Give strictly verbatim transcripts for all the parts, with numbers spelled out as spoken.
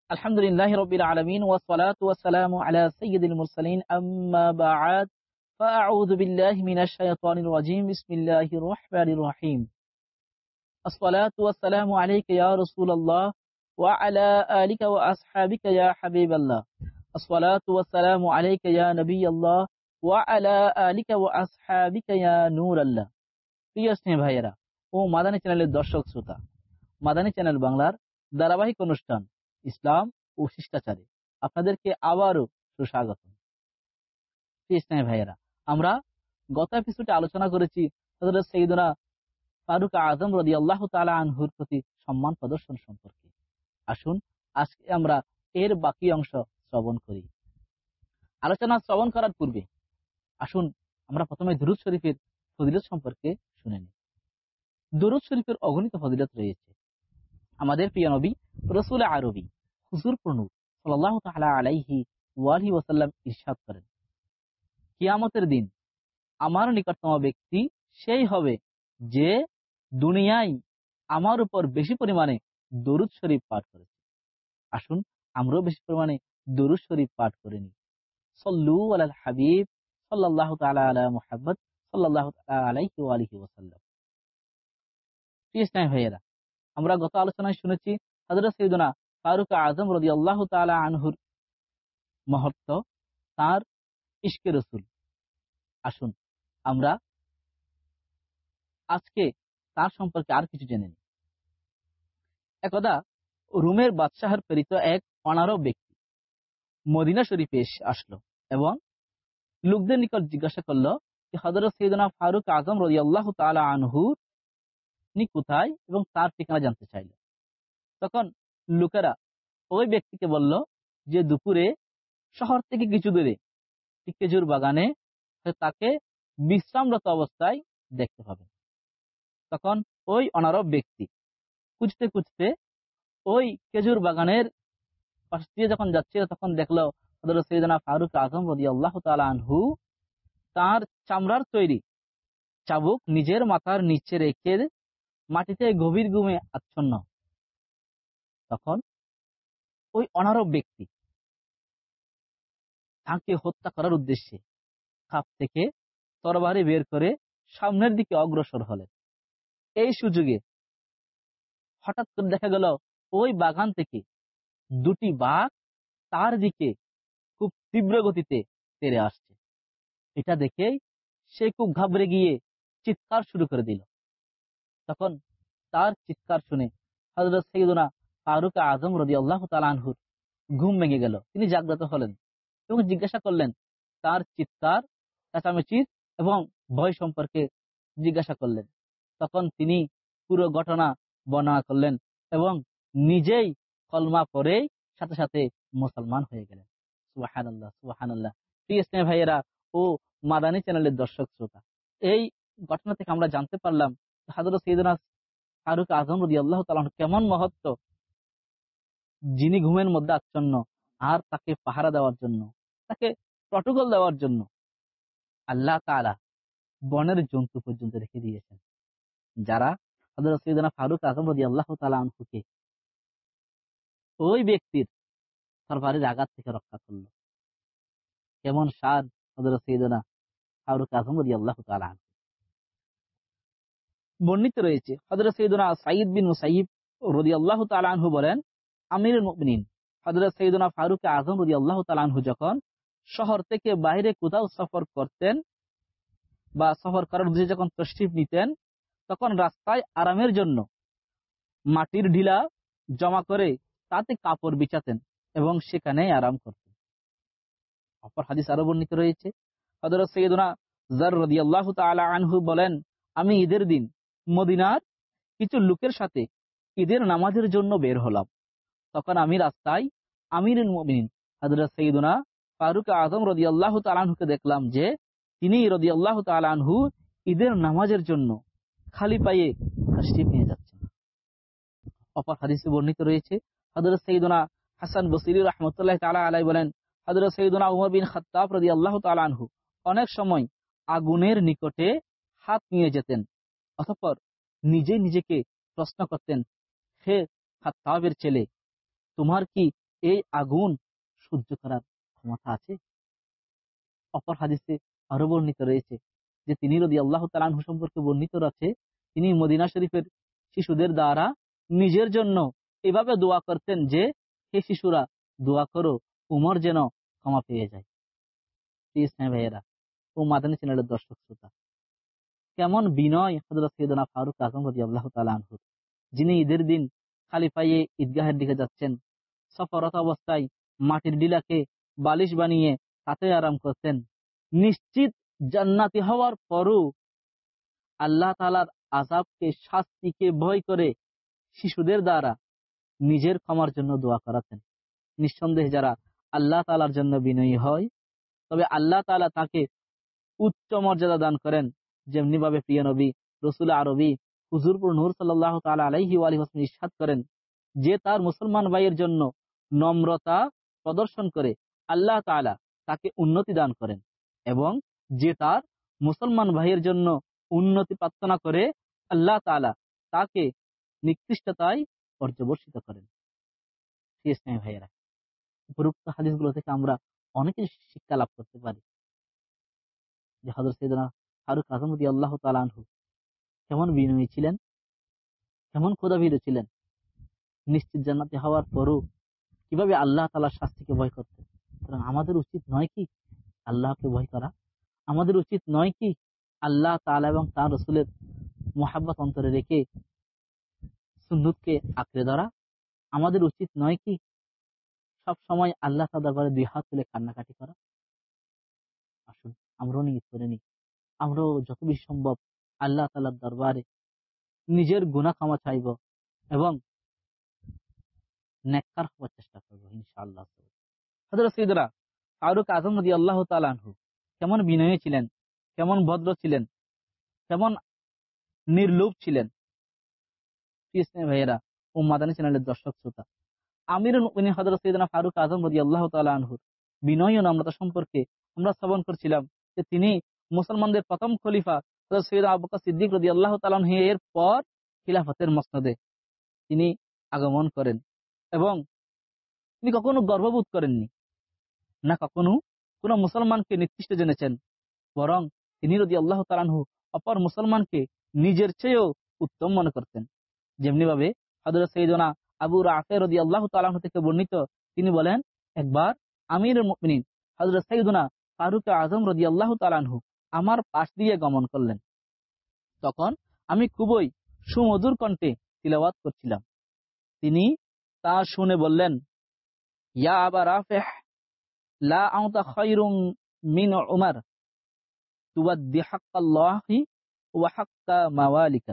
আলহামদুলিল্লাহি রাব্বিল আলামিন ওয়াস সালাতু ওয়াস সালামু আলা সাইয়্যিদিল মুরসালিন আম্মা বা'দ ফাআউযু বিল্লাহি মিনাশ শাইতানির রাজীম বিসমিল্লাহির রহমানির রহিম আসসালাতু ওয়াস সালামু আলাইকা ইয়া রাসূলুল্লাহ ওয়া আলা আলিকা ওয়া আসহাবিকা ইয়া হাবিবাল্লাহ আসসালাতু ওয়াস সালামু আলাইকা ইয়া নবিয়াল্লাহ ওয়া আলা আলিকা ওয়া আসহাবিকা ইয়া নূরাল্লাহ। প্রিয় স্নেহ ভাইয়েরা ও মাদানী চ্যানেলের দর্শক শ্রোতা, মাদানী চ্যানেল বাংলার ধারাবাহিক অনুষ্ঠান ইসলাম ও শিষ্টাচারে আপনাদেরকে আবারও সুস্বাগত। প্রিয় ভাইয়েরা, আমরা গত এপিসোডে আলোচনা করেছি হযরত সাইয়্যিদুনা ফারুক আযম রাদিয়াল্লাহু তাআলা আনহুর প্রতি সম্মান প্রদর্শন সম্পর্কে। আসুন আজকে আমরা এর বাকি অংশ শ্রবণ করি। আলোচনা শ্রবণ করার পূর্বে আসুন আমরা প্রথমে দুরূদ শরীফের ফজিলত সম্পর্কে শুনে নিই। দুরূদ শরীফের অগণিত ফজিলত রয়েছে। আমাদের প্রিয় নবী রাসূল আরবি হুজুর নূর সাল্লাল্লাহু তাআলা আলাইহি ওয়া আলিহি ওয়াসাল্লাম ইরশাদ করেন, কিয়ামতের দিন আমার নিকটতম ব্যক্তি সেই হবে যে দুনিয়ায় আমার উপর বেশি পরিমাণে দরুদ শরীফ পাঠ করেছে। আসুন আমরাও বেশি পরিমাণে দরুদ শরীফ পাঠ করে নিই। সাল্লু আলাল হাবিব সাল্লাল্লাহু তাআলা আলা মুহাম্মদ সাল্লাল্লাহু তাআলা আলাইহি ওয়া আলিহি ওয়াসাল্লাম। প্রিয় ইসলামী ভাইয়েরা, আমরা গত আলোচনায় শুনেছি হযরত সাইয়্যিদুনা ফারুক আযম রাদিয়াল্লাহু তাআলা আনহুর মহত্ব, তার ইশকে রাসূল। আসুন আমরা আজকে তার সম্পর্কে আর কিছু জেনে নিই। একদা রোমের বাদশাহের প্রেরিত এক অনারব ব্যক্তি মদিনা শরীফে এসে আসলো এবং লোকদের নিকট জিজ্ঞাসা করলো যে হযরত সাইয়্যিদুনা ফারুক আযম রাদিয়াল্লাহু তাআলা আনহু নি কোথায় এবং তার ঠিকানা জানতে চাইল। তখন লোকেরা ওই ব্যক্তিকে বলল যে দুপুরে শহর থেকে কিছু দূরে খেজুর বাগানে তাকে বিশ্রামরত অবস্থায় দেখতে পাবে। তখন ওই অনারব ব্যক্তি খুঁজতে খুঁজতে ওই খেজুর বাগানের পাশ দিয়ে যখন যাচ্ছিল তখন দেখলো হযরত সাইয়্যিদুনা ফারুক আযম রাদিয়াল্লাহু তাআলা আনহু তার চামড়ার তৈরি চাবুক নিজের মাথার নিচে রেখে মাটিতে গভীর ঘুমে আচ্ছন্ন। তখন ওই অনারব ব্যক্তি তাকে হত্যা করার উদ্দেশ্যে খাপ থেকে তরবারি বের করে সামনের দিকে অগ্রসর হলেন। এই সুযোগে হঠাৎ করে দেখা গেল ওই বাগান থেকে দুটি বাঘ তার দিকে খুব তীব্র গতিতে তেড়ে আসছে। এটা দেখেই সে খুব ঘাবড়ে গিয়ে চিৎকার শুরু করে দিল। তখন তার চিৎকার শুনে হযরত সাইয়্যিদুনা ফারুক আযম রাদিয়াল্লাহু তাআলা আনহুর ঘুম ভেঙে গেল। তিনি জাগ্রত হলেন এবং জিজ্ঞাসা করলেন তার চিৎকার, চেঁচামেচি এবং ভয় সম্পর্কে জিজ্ঞাসা করলেন। তখন তিনি পুরো ঘটনা বর্ণনা করলেন এবং নিজেই কলমা পড়ে সাথে সাথে মুসলমান হয়ে গেলেন। সুবহানাল্লাহ সুবহানাল্লাহ। প্রিয় ইসলামী ভাইয়েরা ও মাদানী চ্যানেলের দর্শক শ্রোতা, এই ঘটনা থেকে আমরা জানতে পারলাম হযরত সাইয়্যিদুনা ফারুক আযম রাদিয়াল্লাহু তাআলা কেমন মহত্ব, যিনি ঘুমের মধ্যে আচ্ছন্ন আর তাকে পাহারা দেওয়ার জন্য, তাকে প্রটোকল দেওয়ার জন্য আল্লাহ তাআলা বনের জন্তু পর্যন্ত রেখে দিয়েছেন, যারা হযরত সাইয়্যিদুনা ফারুক আযম রাদিয়াল্লাহু তাআলা আনহুকে ওই ব্যক্তির তরবারির আঘাত থেকে রক্ষা করল। কেমন শান হযরত সাইয়্যিদুনা ফারুক আযম রাদিয়াল্লাহু তাআলা আনহু। বর্ণিত রয়েছে হযরত সাইয়্যিদুনা সাঈদ বিন মুসাইয়িব রাদিয়াল্লাহু তাআলা আনহু বলেন, আমিরুল মুমিনিন হযরত সাইয়্যিদুনা ফারুক আযম রাদিয়াল্লাহু তাআলা আনহু যখন শহর থেকে বাইরে কোথাও সফর করতেন বা সফর করার উদ্দেশ্যে যখন তশরিফ নিতেন, তখন রাস্তায় আরামের জন্য মাটির ঢিলা জমা করে তাতে কাপড় বিছাতেন এবং সেখানেই আরাম করতেন। অপর হাদিস আরো বর্ণিত রয়েছে হযরত সাইয়্যিদুনা যার রাদিয়াল্লাহু তাআলা আনহু বলেন, আমি ঈদের দিন মদিনার কিছু লোকের সাথে ঈদের নামাজের জন্য বের হলাম। তখন আমি রাস্তায় আমিরুল মুমিনিন হযরত সাইয়্যিদুনা ফারুক আযম রাদিয়াল্লাহু তাআলা আনহুকে দেখলাম যে তিনি রাদিয়াল্লাহু তাআলা আনহু ঈদের নামাজের জন্য খালি পায়ে তাশরিফ নিয়ে যাচ্ছেন। অপর হাদিসে বর্ণিত রয়েছে হযরত সাইয়্যিদুনা হাসান বসরি রাহমাতুল্লাহি তাআলা আলাইহি বলেন, হযরত সাইয়্যিদুনা উমর বিন খাত্তাব রাদিয়াল্লাহু তাআলা আনহু অনেক সময় আগুনের নিকটে হাত নিয়ে যেতেন, অতঃপর নিজে নিজেকে প্রশ্ন করতেন, হে খাত্তাবের ছেলে, তোমার কি এই আগুন সহ্য করার ক্ষমতা আছে? অপর হাদিসে আরো বর্ণিত রয়েছে যে তিনি রাদিয়াল্লাহু তাআলা আনহু সম্পর্কে বর্ণিত আছে, তিনি মদিনা শরীফের শিশুদের দ্বারা নিজের জন্য এভাবে দোয়া করতেন যে, হে শিশুরা দোয়া করো উমর যেন ক্ষমা পেয়ে যায়। প্লিজ হ্যাঁ ভাইয়েরা ও মাদানী চ্যানেলের দর্শক শ্রোতা, কেমন বিনয় হযরত সাইয়েদনা ফারুক আযম রাদিয়াল্লাহু তাআলা আনহু, যিনি ঈদের দিন খালি পায়ে ঈদগাহের দিকে যাচ্ছেন, সফররত অবস্থায় মাটির ডিলাকে বালিশ বানিয়ে তাতে আরাম করতেন, নিশ্চিত জান্নাতি হওয়ার পরও আল্লাহ তাআলার আযাবকে, শাস্তিকে ভয় করে শিশুদের দ্বারা নিজের ক্ষমার জন্য দোয়া করাতেন। নিঃসন্দেহে যারা আল্লাহ তাআলার জন্য বিনয়ী হয়, তবে আল্লাহ তাআলা তাকে উচ্চ মর্যাদা দান করেন। যেমনি ভাবে প্রিয় নবী রাসূল আরবী হুজুরপুর নূর সাল্লাল্লাহু তাআলা আলাইহি ওয়া আলিহি ওয়াসাল্লাম ইরশাদ করেন যে তার মুসলমান ভাইয়ের জন্য নম্রতা প্রদর্শন করে আল্লাহ তাআলা তাকে উন্নতি দান করেন, এবং যে তার মুসলমান ভাইয়ের জন্য উন্নতি প্রার্থনা করে আল্লাহ তাআলা তাকে নিকৃষ্টতায় পর্যবসিত করেন। ঠিক আছে ভাইয়েরা, উপরোক্ত হাদিসগুলো থেকে আমরা অনেকে শিক্ষা লাভ করতে পারি যে হযরত সাইয়েদনা ফারুক আযম রাদিয়াল্লাহু তাআলা আনহু কেমন বিনয়ী ছিলেন, কেমন খোদাভীরু ছিলেন, নিশ্চিত জান্নাতি হওয়ার পরও কিভাবে আল্লাহ তাআলার শাস্তিকে ভয় করতেন। সুতরাং আমাদের উচিত নয় কি আল্লাহকে ভয় করা? আমাদের উচিত নয় কি আল্লাহ তাআলা এবং তার রাসূলের মুহাব্বত অন্তরে রেখে সুন্নতকে আঁকড়ে ধরা? আমাদের উচিত নয় কি সব সময় আল্লাহ তাআলার দরবারে দুই হাত তুলে কান্নাকাটি করা? আসুন আমরাও নিয়ত করে নিই, আমরাও যত বেশি সম্ভব আল্লাহ তাআলার দরবারে নিজের গুনাহ ক্ষমা চাইব এবং নেককার হওয়ার চেষ্টা করব ইনশাআল্লাহ। হযরত সাইয়েদনা ফারুক আযম রাদিয়াল্লাহু তাআলা আনহু কেমন বিনয়ী ছিলেন, কেমন ভদ্র ছিলেন, কেমন নির্লোভ ছিলেন। প্রিয় ভাইয়েরা ও মাদানী চ্যানেলের দর্শক শ্রোতা, আমিরুল মুমিনিন হযরত সাইয়েদনা ফারুক আযম রাদিয়াল্লাহু তাআলা আনহুর বিনয় ও নম্রতা সম্পর্কে আমরা শ্রবণ করছিলাম যে তিনি মুসলমানদের প্রথম খলিফা হযরত সাইয়েদনা আবু বকর সিদ্দিক রাদিয়াল্লাহু তাআলা আনহু এর পর খিলাফতের মসনদে তিনি আগমন করেন, এবং তিনি কখনো গর্ববোধ করেননি, না কখনো কোন মুসলমানকে নিকৃষ্ট জেনেছেন, বরং তিনি রাদিয়াল্লাহু তাআলা আনহু অপর মুসলমানকে নিজের চেয়েও উত্তম মনে করতেন। যেমনি ভাবে হযরত সাইয়েদনা আবু রাফি রাদিয়াল্লাহু তাআলা আনহু থেকে বর্ণিত, তিনি বলেন, একবার আমিরুল মুমিনিন হযরত সাইয়েদনা ফারুক আযম রাদিয়াল্লাহু তাআলা আনহু আমার পাশ দিয়ে গমন করলেন। তখন আমি খুবই সুমধুর কণ্ঠে তিলাওয়াত করছিলাম। তিনি তা শুনে বললেন, ইয়া আবা রাফি, লা আনতা খায়রুম মিন উমর, তুওয়াদ্দি হাক্কাল্লাহি ওয়া হাক্কা মাওয়ালিকা।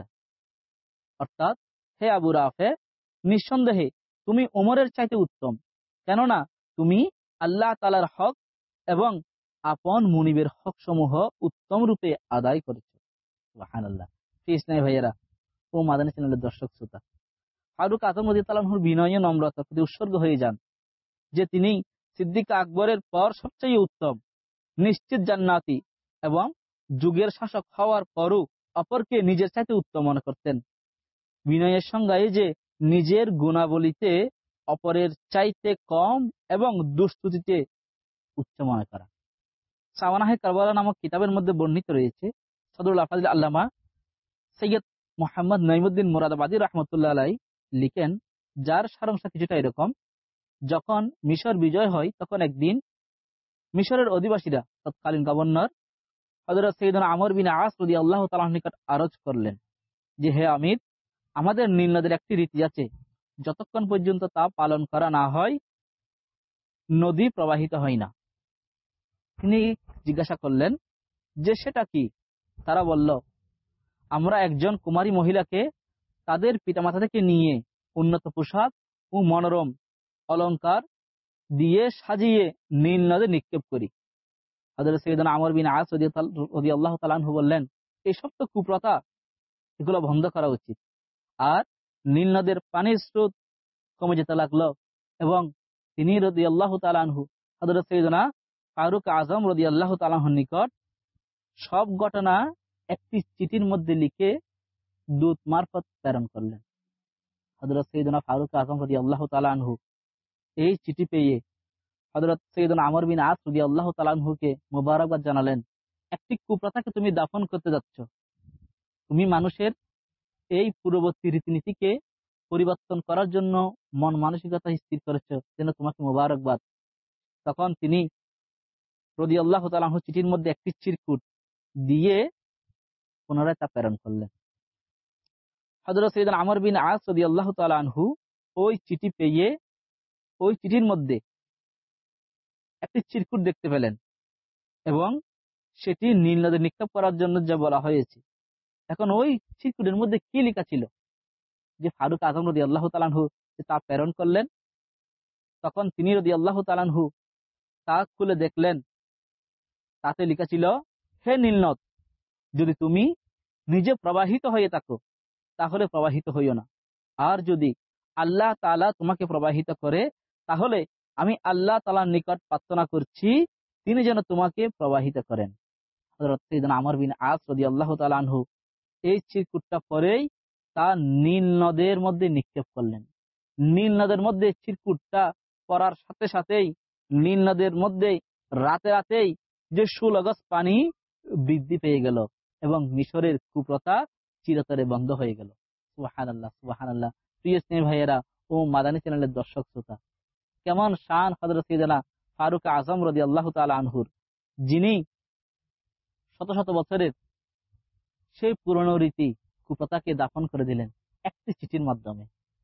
অর্থাৎ, হে আবু রাফি, নিঃসন্দেহে তুমি উমরের চাইতে উত্তম, কেননা তুমি আল্লাহ তাআলার হক এবং আপন মুনিবের হক সমূহ উত্তম রূপে আদায় করেছ। সুবহানাল্লাহ। প্রিয় ভাইয়েরা ও মাদানী চ্যানেলের দর্শক শ্রোতা, ফারুক আযম রাদিয়াল্লাহু তাআলা আনহুর বিনয় ও নম্রতার প্রতি উৎসর্গ হয়ে যান যে তিনি সিদ্দিক আকবরের পর সবচেয়ে উত্তম, নিশ্চিত জান্নাতি এবং যুগের শাসক হওয়ার পরও অপরকে নিজের চাইতে উত্তম মনে করতেন। বিনয়ের সংজ্ঞা এই যে নিজের গুণাবলীতে অপরের চাইতে কম এবং দুস্তুতিতে উচ্চ মনে করা। সাওয়ানাহে কারবালা নামক কিতাবের মধ্যে বর্ণিত রয়েছে, সদরুল আফাজিল আল্লামা সৈয়দ মুহাম্মদ নঈমুদ্দিন মুরাদাবাদী রাহমাতুল্লাহ আলাইহি লিখেন, যার সারাংশ কিছুটা এরকম: যখন মিশর বিজয় হয় তখন একদিন মিশরের অধিবাসীরা তৎকালীন গভর্নর হযরত সাইয়েদনা আমর বিন আস রাদিয়াল্লাহু তাআলার নিকট আরজ করলেন যে, হে আমির, আমাদের নীল নদের একটি রীতি আছে, যতক্ষণ পর্যন্ত তা পালন করা না হয় নদী প্রবাহিত হয় না। তিনি জিজ্ঞাসা করলেন যে সেটা কি? তারা বলল, আমরা একজন কুমারী মহিলাকে তাদের পিতামাতা থেকে নিয়ে উন্নত পোশাক ও মনোরম অলংকার দিয়ে সাজিয়ে নীল নদে নিক্ষেপ করি। হযরত সাইয়েদনা আমর বিন আস রাদিয়াল্লাহু তাআলা আনহু বললেন, এসব তো কুপ্রথা, এগুলো বন্ধ করা উচিত। আর নীল নদের পানির স্রোত কমে যেতে লাগলো এবং তিনি রাদিয়াল্লাহু তাআলা আনহু হযরত সাইয়েদনা ফারুক আযম রাদিয়াল্লাহু তাআলা আনহুর নিকট সব ঘটনা একটি চিঠির মধ্যে লিখে দূত মারফত প্রেরণ করলেন। হযরত সাইয়েদনা ফারুক আযম রাদিয়াল্লাহু তাআলা আনহু এই চিঠি পেয়ে হযরত সাইয়েদনা আমর বিন আস রাদিয়াল্লাহু তাআলা আনহুকে মোবারকবাদ জানালেন, একটি কুপ্রথাকে তুমি দাফন করতে যাচ্ছ, তুমি মানুষের এই পূর্ববর্তী রীতিনীতিকে পরিবর্তন করার জন্য মন মানসিকতা স্থির করেছ, যেন তোমাকে মোবারকবাদ। তখন তিনি রাদিয়াল্লাহু তাআলা আনহু চিঠির মধ্যে একটি চিরকুট দিয়ে পুনরায় তা প্রেরণ করলেন। হযরত সাইয়েদনা আমর বিন আস রাদিয়াল্লাহু তাআলা আনহু ওই চিঠি পেয়ে ওই চিঠির মধ্যে একটি চিরকুট দেখতে পেলেন এবং সেটি নীল নদে নিক্ষেপ করার জন্য যা বলা হয়েছে। এখন ওই চিরকুটের মধ্যে কি লেখা ছিল যে ফারুক আজম রাদিয়াল্লাহু তাআলা আনহু তা প্রেরণ করলেন, তখন তিনি রাদিয়াল্লাহু তাআলা আনহু তা খুলে দেখলেন। তাতে লেখা ছিল, হে নীলনদ, যদি তুমি নিজে প্রবাহিত হয়ে থাকো তাহলে প্রবাহিত হইও না, আর যদি আল্লাহ তাআলা তোমাকে প্রবাহিত করে তাহলে আমি আল্লাহ তাআলার নিকট প্রার্থনা করছি তিনি যেন তোমাকে প্রবাহিত করেন। হযরত সাইয়েদনা আমর বিন আস রাদিয়াল্লাহু তাআলা আনহু এই চিরকুটটা পরেই তা নীল নদের মধ্যে নিক্ষেপ করলেন। নীল নদের মধ্যে চিরকুটটা পড়ার সাথে সাথেই নীল নদের মধ্যে রাতে রাতেই যে ষোলো গজ পানি বৃদ্ধি পেয়ে গেল এবং মিশরের কুপ্রথা চিরতরে বন্ধ হয়ে গেল। সুবহানাল্লাহ, সুবহানাল্লাহ। প্রিয় স্নেহ ভাইয়েরা ও মাদানী চ্যানেলের দর্শক শ্রোতা, কেমন শান হযরত সাইয়েদনা ফারুক আজম রাদিয়াল্লাহু তাআলা আনহুর, যিনি শত শত বছরের সেই পুরনো রীতি কুপ্রথাকে দাফন করে দিলেন একটি চিঠির মাধ্যমে।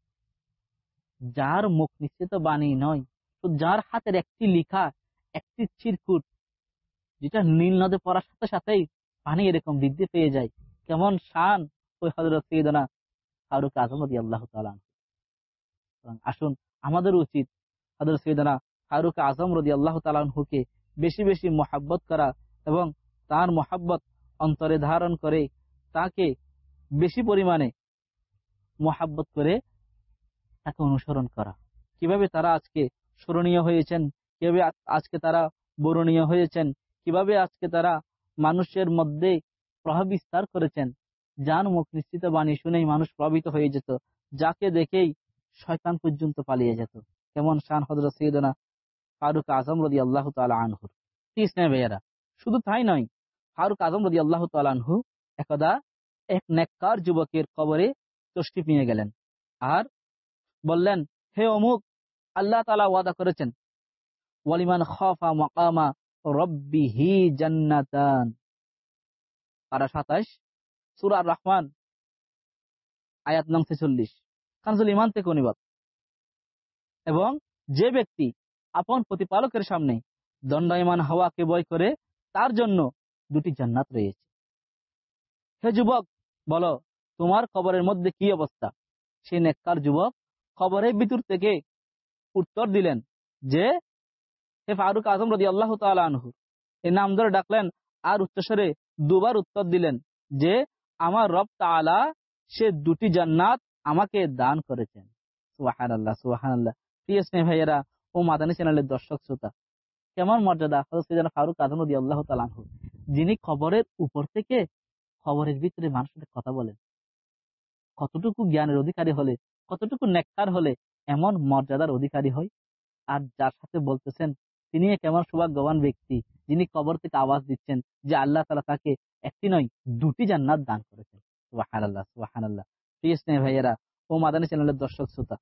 যার মুখ নিঃসৃত বাণী নয়, তো যার হাতের একটি লিখা, একটি চিরকুট, যেটা নীল নদে পড়ার সাথে সাথেই পানি এরকম বৃদ্ধি পেয়ে যায়, কেমন শান ওই হযরত সাইয়েদনা ফারুক আজম রাদিয়াল্লাহু তাআলা আনহু। আসুন, আমাদের উচিত হযরত সাইয়েদনা ফারুক আজম রাদিয়াল্লাহু তাআলা আনহুকে বেশি বেশি মহব্বত করা এবং তার মহব্বত অন্তরে ধারণ করে তাকে বেশি পরিমাণে মহব্বত করে তাকে অনুসরণ করা। কিভাবে তারা আজকে স্মরণীয় হয়েছেন, কিভাবে আজকে তারা বরণীয় হয়েছেন, কিভাবে আজকে তারা মানুষের মধ্যে প্রভাব বিস্তার করেছেন। যার মুখ নিশ্চিত বাণী শুনেই মানুষ প্রভাবিত হয়ে যেত, যাকে দেখেই শয়তান পর্যন্ত পালিয়ে যেত। কেমন শান হযরত সাইয়েদনা ফারুক আজম রাদিয়াল্লাহু তাআলা আনহুর। ইসলাম ভাইয়েরা, শুধু তাই নয়, ফারুক আজম রাদিয়াল্লাহু তাআলা আনহু একদা এক নেককার যুবকের কবরে তশরিফ নিয়ে গেলেন আর বললেন, হে অমুক, আল্লাহ তাআলা ওয়াদা করেছেন, ওয়ালিমান খাফা মাকামা রাব্বিহি জান্নাতান। পারা সাতাশ, সূরা আর রহমান, আয়াত নং ছেচল্লিশ, কানজুল ঈমান থেকে অনুবাদ। এবং যে ব্যক্তি আপন প্রতিপালকের সামনে দণ্ডায়মান হওয়াকে ভয় করে তার জন্য দুটি জান্নাত রয়েছে। হে যুবক, বলো তোমার কবরের মধ্যে কি অবস্থা? সে নেককার যুবক কবরের ভিতর থেকে উত্তর দিলেন যে, হে ফারুক আজম রাদিয়াল্লাহু তাআলা আনহু, এই নাম ধরে ডাকলেন আর উচ্চস্বরে দুবার উত্তর দিলেন যে, আমার রব তাআলা সে দুটি জান্নাত আমাকে দান করেছেন। সুবহানাল্লাহ, সুবহানাল্লাহ। প্রিয় স্নেহ ভাইয়েরা ও মাদানী চ্যানেলের দর্শক শ্রোতা, কেমন মর্যাদা হযরত সাইয়েদনা ফারুক আজম রাদিয়াল্লাহু তাআলা আনহু, যিনি কবরের উপর থেকে কবরের ভিতরে মানুষের সাথে কথা বলেন। কতটুকু জ্ঞানের অধিকারী হলে, কতটুকু নেককার হলে এমন মর্যাদার অধিকারী হয়। আর যার সাথে বলতেছেন তিনি কেমন সৌভাগ্যবান ব্যক্তি, যিনি কবর থেকে আওয়াজ দিচ্ছেন যে আল্লাহ তাআলা তাকে একটি নয় দুটি জান্নাত দান করেছেন। সুবহানাল্লাহ, সুবহানাল্লাহ। প্রিয় স্নেহ ভাইয়েরা ও মাদানী চ্যানেলের দর্শক শ্রোতা,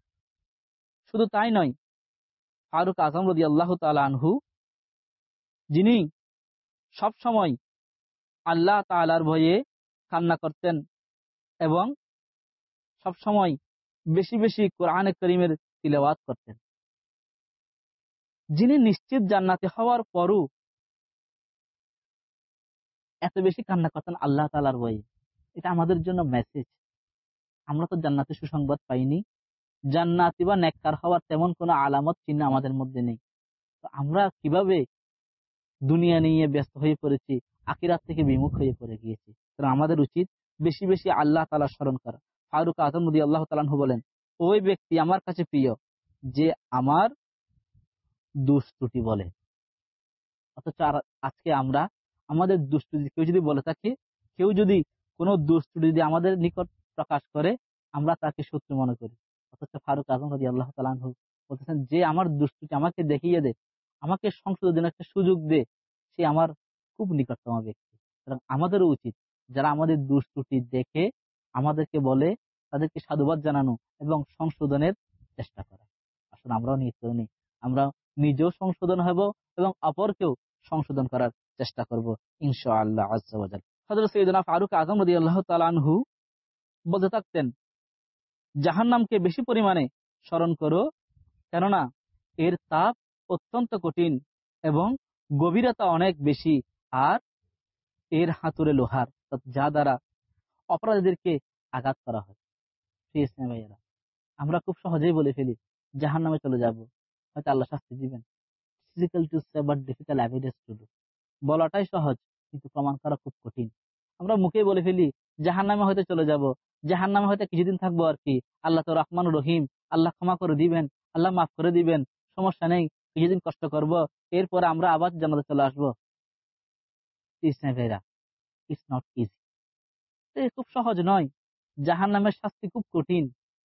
শুধু তাই নয়, ফারুক আজম রাদিয়াল্লাহু তাআলা আনহু, যিনি সব সময় আল্লাহ তাআলার ভয়ে কান্না করতেন এবং সব সময় বেশি বেশি কোরআনে কারীমের তিলাওয়াত করতেন, যিনি নিশ্চিত জান্নাতে হওয়ার পরও এত বেশি কান্না করতেন আল্লাহ তাআলার ভয়ে। এটা আমাদের জন্য মেসেজ। আমরা তো জান্নাতে সুসংবাদ পাইনি, জান্নাতি বা নেককার হওয়ার তেমন কোনো আলামত চিহ্ন আমাদের মধ্যে নেই। তো আমরা কিভাবে দুনিয়া নিয়ে ব্যস্ত হয়ে পড়েছি, আখিরাত থেকে বিমুখ হয়ে পড়ে গিয়েছি। তো আমাদের উচিত বেশি বেশি আল্লাহ তাআলা স্মরণ করা। ফারুক আজম রাদিয়াল্লাহু তাআলা আনহু বলেন, ওই ব্যক্তি আমার কাছে প্রিয় যে আমার দোষ ত্রুটি বলে। অথচ আজকে আমরা আমাদের দোষ ত্রুটি কেউ যদি বলে থাকে, কেউ যদি কোনো দোষ ত্রুটি যদি আমাদের নিকট প্রকাশ করে, আমরা তাকে শত্রু মনে করি। অথচ ফারুক আজম রাদিয়াল্লাহু তাআলা আনহু বলতেছেন যে আমার দুষ্টুটি আমাকে দেখিয়ে দে, আমাকে সংশোধনের একটা সুযোগ দে, সে আমার খুব নিকটতম ব্যক্তি। সুতরাং আমাদেরও উচিত যারা আমাদের দুষ্টুটি দেখে আমাদেরকে বলে তাদেরকে সাধুবাদ জানানো এবং সংশোধনের চেষ্টা করা। আসলে আমরাও নিয়ত করে নিই, আমরা নিজেও সংশোধন হব এবং অপরকেও সংশোধন করার চেষ্টা করব ইনশাআল্লাহ আজ্জা ওয়া জাল। হযরত সাইয়েদনা ফারুক আযম রাদিয়াল্লাহু তাআলা আনহু বলতে থাকতেন, জাহান্নামকে বেশি পরিমাণে স্মরণ করো, কেননা এর তাপ অত্যন্ত কঠিন এবং গভীরতা অনেক বেশি, আর এর হাতুড়ে লোহার, যা দ্বারা অপরাধীদেরকে আঘাত করা হয়। প্রিয় ইসলামী ভাইয়েরা, আমরা খুব সহজেই বলে ফেলি জাহান্নামে চলে যাব, হয়তো আল্লাহ শাস্তি দিবেন। Difficult to say but difficult evidence to do. বলাটাই সহজ কিন্তু প্রমাণ করা খুব কঠিন। আমরা মুখে বলে ফেলি জাহান্নামে হয়তো চলে যাব, জাহান্নামে হয়তো কিছুদিন থাকবো আর কি, আল্লাহ তো রহমান রহিম, আল্লাহ ক্ষমা করে দিবেন, আল্লাহ মাফ করে দিবেন, সমস্যা নেই, কিছুদিন কষ্ট করব, এরপরে আমরা আবার জান্নাতে চলে আসবো। ইটস নট ইজি, খুব সহজ নয়। জাহান্নামের শাস্তি খুব কঠিন।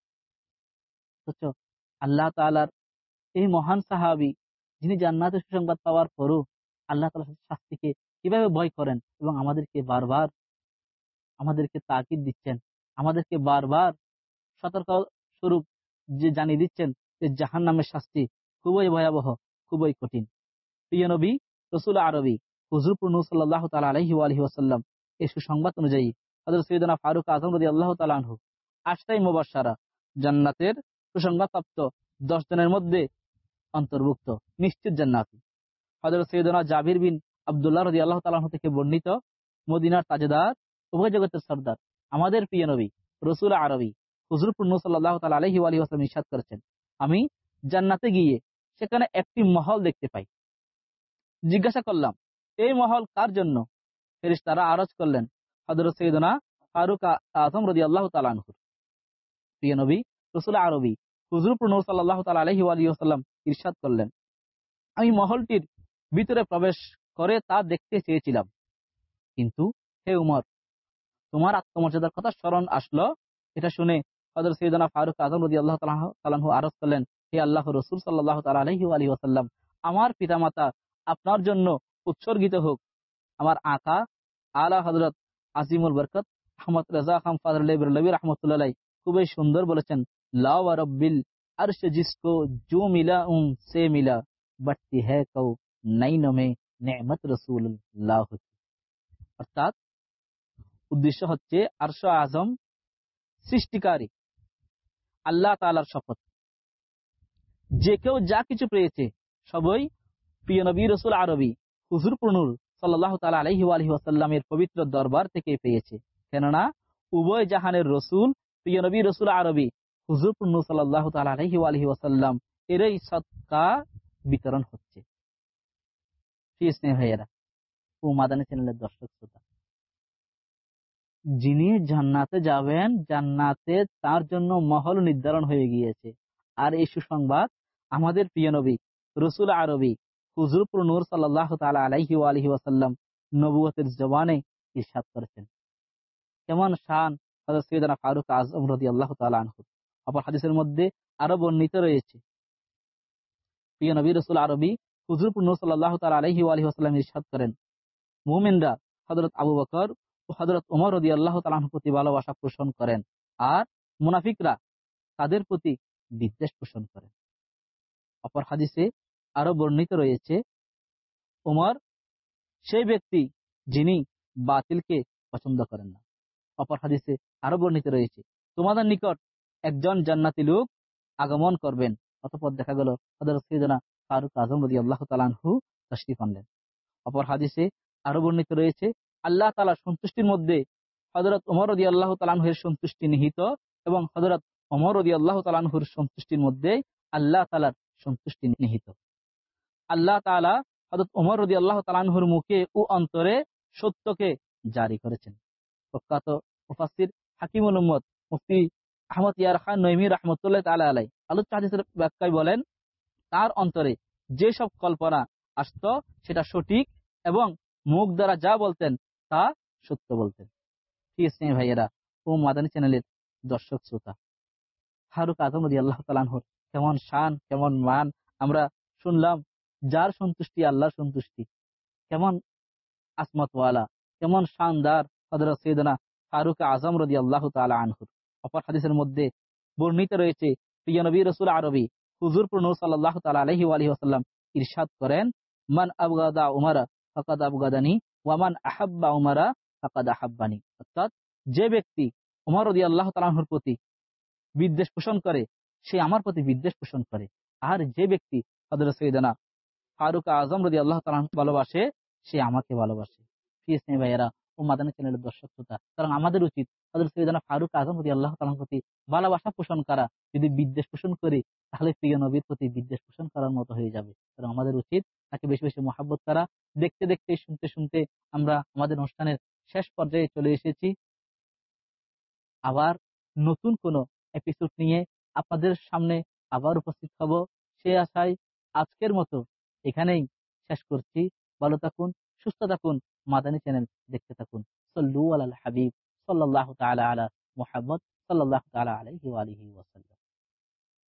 অথচ আল্লাহ তাআলার এই মহান সাহাবী যিনি জান্নাতের সুসংবাদ পাওয়ার পরও আল্লাহ তাআলার শাস্তিকে কিভাবে ভয় করেন এবং আমাদেরকে বারবার আমাদেরকে তাকিদ দিচ্ছেন, আমাদেরকে বারবার সতর্ক স্বরূপ যে জানিয়ে দিচ্ছেন যে জাহান্নামের শাস্তি খুবই ভয়াবহ, খুবই কঠিন। প্রিয় নবী রাসূল আরবী হুজুর নূর সাল্লাল্লাহু তাআলা আলাইহি ওয়া আলিহি ওয়াসাল্লাম এই সুসংবাদ অনুযায়ী হযরত সাইয়েদনা ফারুক আযম রাদিয়াল্লাহু তাআলা আনহু আশরায়ে মুবাশশারা, জান্নাতের সুসংবাদপ্রাপ্ত দশ জনের মধ্যে অন্তর্ভুক্ত, নিশ্চিত জান্নাতি। হযরত সাইয়েদনা জাবির বিন আব্দুল্লাহ রাদিয়াল্লাহু তাআলা আনহু থেকে বর্ণিত, মদিনার তাজদার, উভয় জগতের সরদার, আমাদের প্রিয় নবী রাসূল আরবী হুজুর নূর সাল্লাল্লাহু তাআলা আলাইহি ওয়া আলিহি ওয়াসাল্লাম ইরশাদ করেছেন, আমি জান্নাতে গিয়ে সেখানে একটি মহল দেখতে পাই। জিজ্ঞাসা করলাম, এই মহল কার জন্য? ফেরেশতারা আরজ করলেন, হযরত সাইয়েদনা ফারুক আযম রাদিয়াল্লাহু তাআলা আনহু। প্রিয় নবী রাসূল আরবী হুজুর নূর সাল্লাল্লাহু তাআলা আলাইহি ওয়া আলিহি ওয়াসাল্লাম ইরশাদ করলেন, আমি মহলটির ভিতরে প্রবেশ করে তা দেখতে চেয়েছিলাম, কিন্তু হে উমর, তোমার আত্মমর্যাদার কথা স্মরণ আসলো। এটা শুনে হযরত সাইয়েদনা ফারুক আযম রাদিয়াল্লাহু তাআলা আনহু আরজ করলেন, হে আল্লাহর রাসূল সাল্লাল্লাহু তাআলা আলাইহি ওয়া আলিহি ওয়াসাল্লাম, আমার পিতামাতা আপনার জন্য উৎসর্গিত হোক। আমার আকা আলা হযরত আজিমুল বরকত আহমদ রাজা খান ফাজলে বেরলভী রাহমাতুল্লাহ আলাইহি খুবই সুন্দর বলেছেন, লা ওয়া রাব্বিল আরশ জিসকো জো মিলা উন সে মিলা, বাটতি হ্যায় কও নাইন মে নেমত রাসূলুল্লাহ। অর্থাৎ উদ্দেশ্য হচ্ছে আরশ আজম সৃষ্টিকারী আল্লাহ তাআলার শপথ, যে কেউ যা কিছু পেয়েছে সবই প্রিয় নবী রাসূল আরবী হুজুর নূর সাল্লাল্লাহু তাআলা আলাইহি ওয়া আলিহি ওয়াসাল্লামের পবিত্র দরবার থেকে পেয়েছে। কেননা উভয় জাহানের রসুল প্রিয় নবী রাসূল আরবী হুজুর নূর সাল্লাল্লাহু তাআলা আলাইহি ওয়া আলিহি ওয়াসাল্লাম এরই সদকা বিতরণ হচ্ছে। প্রিয় স্নেহ ভাইয়েরা ও মাদানী চ্যানেলের দর্শক শ্রোতা, যিনি জান্নাতে যাবেন, জান্নাতে তার জন্য মহল নির্ধারণ হয়ে গিয়েছে। আর এই সুসংবাদ আমাদের প্রিয় নবী রাসূল আরবী হুজুর নূর সাল্লাল্লাহু তাআলা আলাইহি ওয়া আলিহি ওয়াসাল্লাম নবুয়তের জবানে ইরশাদ করেছেন। কেমন শান হযরত সাইয়েদনা ফারুক আযম রাদিয়াল্লাহু তাআলা আনহু। অপর হাদিসের মধ্যে আরো বর্ণিত রয়েছে, প্রিয় নবী রাসূল আরবী হুজুর নূর সাল্লাল্লাহু তাআলা আলাইহি ওয়া আলিহি ওয়াসাল্লাম ইরশাদ করেন, মুমিনরা হযরত আবু বকর ও হযরত ওমর রাদিয়াল্লাহু তাআলা আনহুর প্রতি ভালোবাসা পোষণ করেন, আর মুনাফিকরা তাদের প্রতি বিদ্বেষ পোষণ করেন। অপর হাদিসে আরো বর্ণিত রয়েছে, ওমর সেই ব্যক্তি যিনি বাতিলকে পছন্দ করেন না। অপর হাদিসে আরো বর্ণিত রয়েছে, তোমাদের নিকট একজন জান্নাতি লোক আগমন করবেন। অতঃপর দেখা গেল হযরত সাইয়েদনা ফারুক আযম রাদিয়াল্লাহু তাআলা আনহু তাশরীফ আনলেন। অপর হাদিসে আরো বর্ণিত রয়েছে, আল্লাহ তাআলার সন্তুষ্টির মধ্যে হযরত ওমর রাদিয়াল্লাহু তাআলা আনহুর সন্তুষ্টি নিহিত এবং হযরত ওমর রাদিয়াল্লাহু তাআলা আনহুর সন্তুষ্টির মধ্যে আল্লাহ তাআলার সন্তুষ্টি নিহিত। আল্লাহ তাআলা হযরত ওমর রাদিয়াল্লাহু তাআলা আনহুর মুখে ও অন্তরে সত্যকে জারি করেছেন। প্রখ্যাত মুফাসসির হাকিমুল উম্মত মুফতি আহমদ ইয়ার খান নঈমী রাহমাতুল্লাহ তাআলা আলাইহি আলোচ্য হাদিসের ব্যাখ্যায় বলেন, তার অন্তরে যে সব কল্পনা আসত সেটা সঠিক এবং মুখ দ্বারা যা বলতেন তা সত্য বলতেন। প্রিয় স্নেহ ভাইয়েরা ও মাদানী চ্যানেলের দর্শক শ্রোতা, ফারুক আযম রাদিয়াল্লাহু তাআলা আনহুর কেমন শান, কেমন মান আমরা শুনলাম। যার সন্তুষ্টি আল্লাহর সন্তুষ্টি, কেমন আসমতওয়ালা, কেমন শানদার হযরত সাইয়েদনা ফারুক আযম রাদিয়াল্লাহু তাআলা আনহু। অপর হাদিসের মধ্যে বর্ণিত রয়েছে, প্রিয় নবী রাসূল আরবী হুজুর নূর সাল্লাল্লাহু তাআলা আলাইহি ওয়া আলিহি ওয়াসাল্লাম ইরশাদ করেন, মান আবগাদা উমারা ফাকাদ আবগাদানি ওয়া মান আহাব্বা উমারা ফাকাদ আহাব্বানি। অর্থাৎ যে ব্যক্তি ওমর রাদিয়াল্লাহু তাআলা আনহুর প্রতি বিদ্বেষ পোষণ করে সে আমার প্রতি বিদ্বেষ পোষণ করে। আর যে ব্যক্তি হযরত সাইয়েদনা ফারুক আযম রাদিয়াল্লাহু তাআলা আনহু ভালোবাসে সে আমাকে ভালোবাসে। প্রিয় স্নেহ ভাইয়েরা ও মাদানী চ্যানেলের দর্শক শ্রোতা, কারণ আমাদের উচিত হযরত সাইয়েদনা ফারুক আযম রাদিয়াল্লাহু তাআলার প্রতি ভালোবাসা পোষণ করা। যদি বিদ্বেষ পোষণ করি তাহলে প্রিয় নবীর প্রতি বিদ্বেষ পোষণ করার মতো হয়ে যাবে। কারণ আমাদের উচিত তাকে বেশি বেশি মহব্বত করা। দেখতে দেখতে শুনতে শুনতে আমরা আমাদের অনুষ্ঠানের শেষ পর্যায়ে চলে এসেছি। আবার নতুন কোন এপিসোড নিয়ে আপনাদের সামনে আবার উপস্থিত হব, সে আশায় আজকের মতো এখানেই শেষ করছি। ভালো থাকুন, সুস্থ থাকুন, মাদানী চ্যানেল দেখতে থাকুন। সাল্লু আলাল হাবিব সাল্লাল্লাহু তাআলা আলা মুহাম্মদ সাল্লাল্লাহু তাআলা আলাইহি ওয়া আলিহি ওয়াসাল্লাম।